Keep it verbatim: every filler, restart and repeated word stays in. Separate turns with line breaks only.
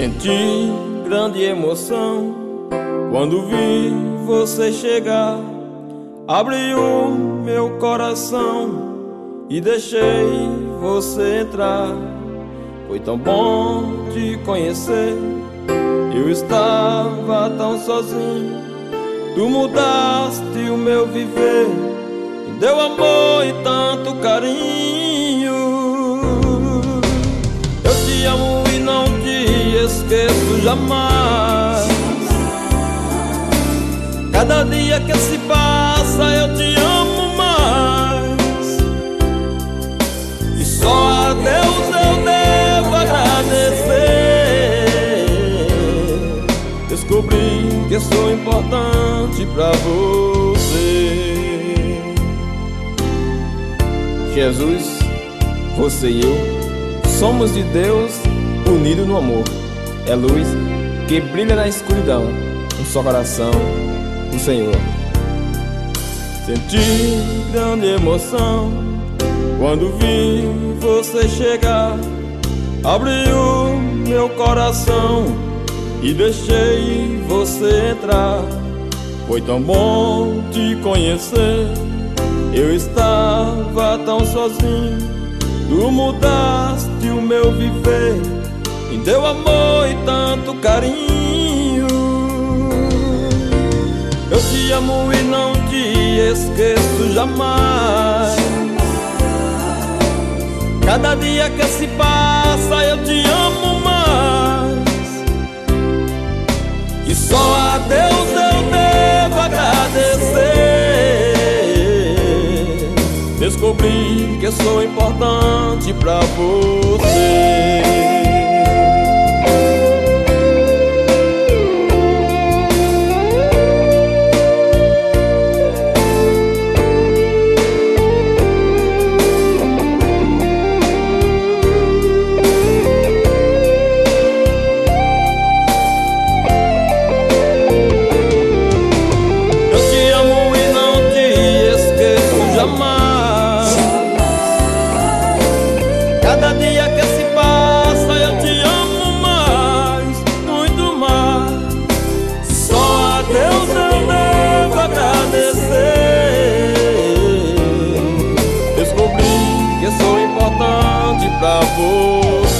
Senti grande emoção quando vi você chegar. Abri o meu coração e deixei você entrar. Foi tão bom te conhecer, eu estava tão sozinho. Tu mudaste o meu viver, me deu amor e tanto carinho. Eu te amo e não te esqueço jamais. Cada dia que se passa eu te amo mais. E só a Deus eu devo agradecer. Descobri que sou importante pra você. Jesus, você e eu somos de Deus unidos no amor. É luz que brilha na escuridão, um só coração, o Senhor. Senti grande emoção quando vi você chegar. Abri o meu coração e deixei você entrar. Foi tão bom te conhecer, eu estava tão sozinho. Tu mudaste o meu viver, me deu amor e tanto carinho. Eu te amo e não te esqueço jamais. Cada dia que se passa eu te amo mais. E só a Deus eu devo agradecer. Descobri que sou importante pra você. Cada dia que se passa eu te amo mais, muito mais. Só a Deus eu devo agradecer. Descobri que sou importante pra você.